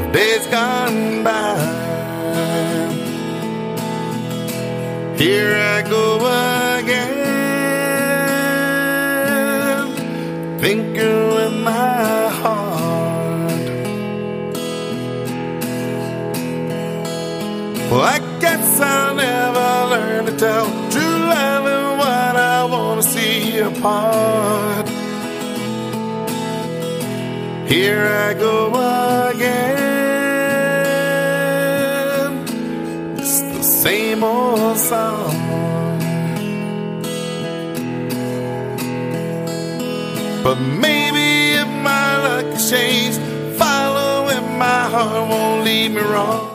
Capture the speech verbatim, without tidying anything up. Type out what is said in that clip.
days gone by. Here I go again, thinking with my heart. Well, I guess I'll never learn to tell true love and what I want to see apart. Here I go again, it's the same old song. But maybe if my luck has changed, following my heart won't lead me wrong.